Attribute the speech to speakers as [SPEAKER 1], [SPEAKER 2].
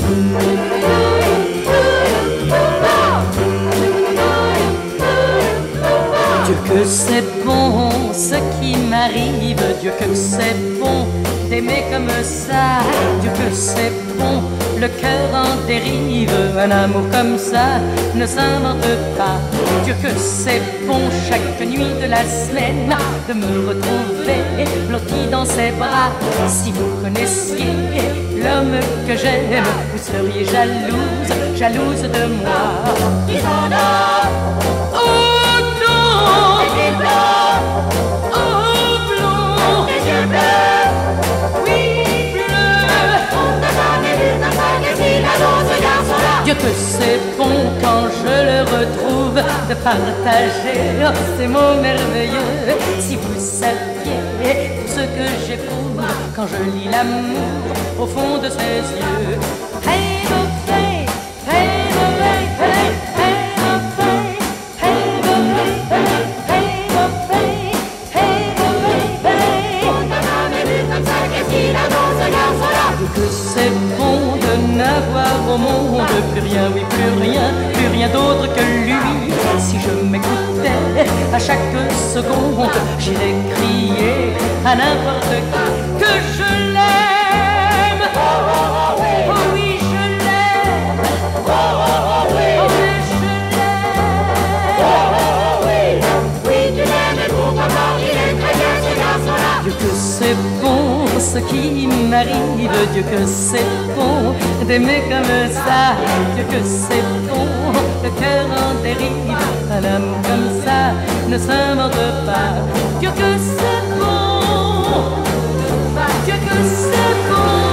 [SPEAKER 1] Dieu que c'est bon ce qui m'arrive, Dieu que c'est bon d'aimer comme ça, Dieu que c'est bon, le cœur en dérive, un amour comme ça ne s'invente pas. Dieu que c'est bon chaque nuit de la semaine de me retrouver blotti dans ses bras. Si vous connaissiez l'homme que j'aime, vous seriez jalouse, jalouse de moi. Dieu que c'est bon quand je le retrouve de partager ces mots merveilleux. Si vous saviez tout ce que j'éprouve quand je lis l'amour au fond de ses yeux. Hey, hey, hey, hey, hey, hey, que c'est bon de n'avoir au monde plus rien, oui plus rien d'autre que lui. Si je m'écoutais à chaque seconde, j'irais crier à n'importe qui que je l'aime. Oh oui, je l'aime. Oh oui, je l'aime. Oui, tu l'aimes et pourquoi pas, il est très bien ce garçon-là. Dieu que c'est bon ce qui m'arrive, Dieu que c'est bon d'aimer comme ça, Dieu que c'est bon, le cœur en dérive, un amour comme ça ne s'invente pas. Dieu que c'est bon, Dieu que c'est bon.